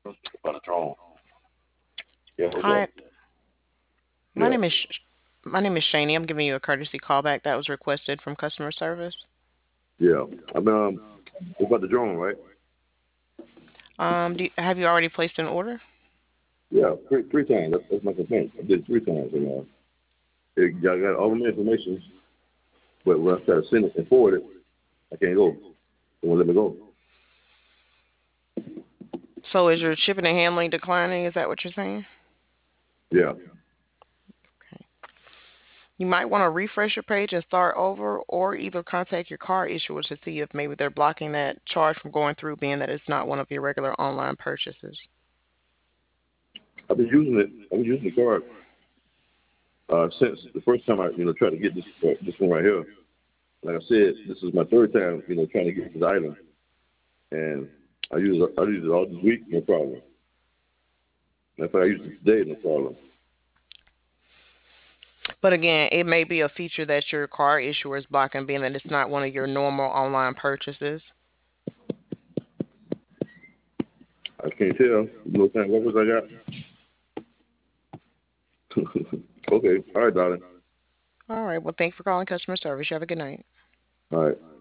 About a drone. Yeah, what's up? Hi, my Yeah. name is my name is Shani. I'm giving you a courtesy callback that was requested from customer service. Yeah. I mean, it's about the drone, right? Have you already placed an order? Yeah, three times. That's my complaint. I did it 3 times, and I got all the information, but when I try to send it and forward it, I can't go. It won't let me go. So is your shipping and handling declining? Is that what you're saying? Yeah. Okay. You might want to refresh your page and start over, or either contact your car issuer to see if maybe they're blocking that charge from going through, being that it's not one of your regular online purchases. I've been using it. I've been using the card since the first time I tried to get this one right here. Like I said, this is my third time trying to get this item, and I use it all this week, no problem. If I use it today, no problem. But again, it may be a feature that your car issuer is blocking, being that it's not one of your normal online purchases. I can't tell. What kind of weapons I got? Okay. All right, darling. All right. Well, thanks for calling customer service. You have a good night. All right.